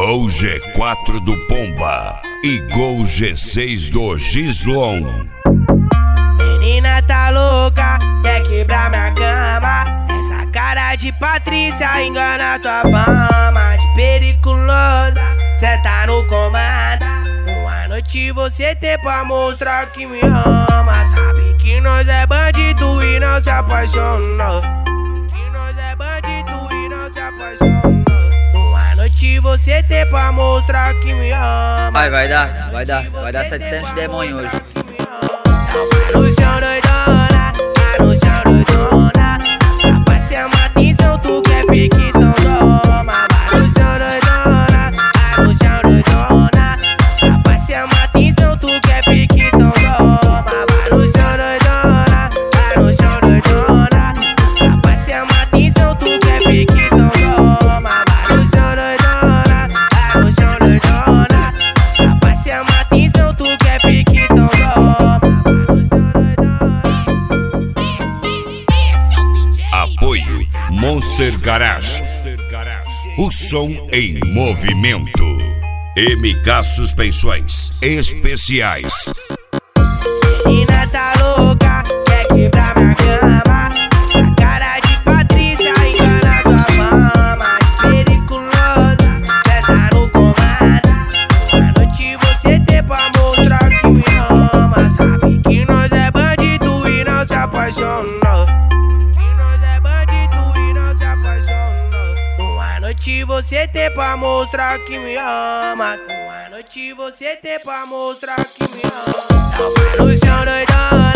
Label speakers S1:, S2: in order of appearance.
S1: Gol G4 do Pomba e Gol G6 do Gislon.
S2: Menina tá louca, quer quebrar minha cama. Essa cara de Patrícia engana tua fama de periculosa, cê tá no comando. Uma noite você tem pra mostrar que me ama. Sabe que nós é bandido e não se apaixona. Que nós é bandido e não se apaixona. Uma noite você tem pra mostrar que me ama.
S3: Vai dar 700 demônios hoje.
S2: No chão doidona, no chão doidona. Rapaz, chama atenção, tu quer pique, então toma. No chão doidona, no chão doidona. Rapaz, chama atenção, tu quer pique, então toma. No chão doidona, no chão doidona. Rapaz, chama atenção, tu quer pique, então toma. No chão doidona, no chão doidona. Rapaz, chama atenção, tu quer pique, então toma.
S1: Apoio Monster Garage, o som em movimento. MK Suspensões Especiais.
S2: Menina tá louca, quer quebrar minha cama. Essa cara de Patrícia engana tua fama de periculosa, cê tá no comando. Uma noite você tem pra mostrar que me ama. Sabe que nós é bandido e não se apaixona. Uma noite você tem pra mostrar que me ama. Uma noite você tem pra mostrar que me ama. No chão doidona.